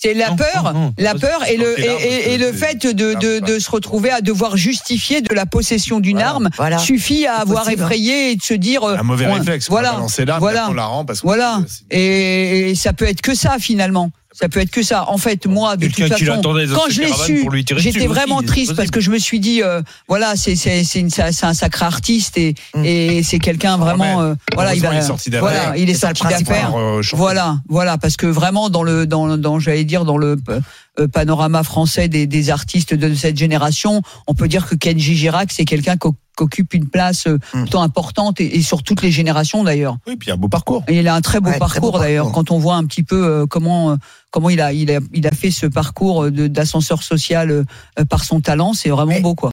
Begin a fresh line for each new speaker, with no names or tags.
C'est la peur, la peur et le fait de se retrouver à devoir justifier de la possession d'une arme suffit à avoir effrayé et de se dire
un mauvais réflexe.
Voilà,
balancer l'arme, on la rend parce que
et ça peut être que ça finalement. Ça peut être que ça. En fait, moi, de toute façon, quand je l'ai su, j'étais vraiment triste parce que je me suis dit, c'est un sacré artiste et c'est quelqu'un vraiment, il est sorti d'affaires. Voilà, parce que vraiment dans le panorama français des artistes de cette génération, on peut dire que Kenji Girac, c'est quelqu'un qu'occupe une place plutôt importante et sur toutes les générations d'ailleurs.
Oui, puis un beau parcours.
Et il a un très beau parcours d'ailleurs. Quand on voit un petit peu comment il a fait ce parcours d'ascenseur social par son talent, c'est vraiment beau quoi.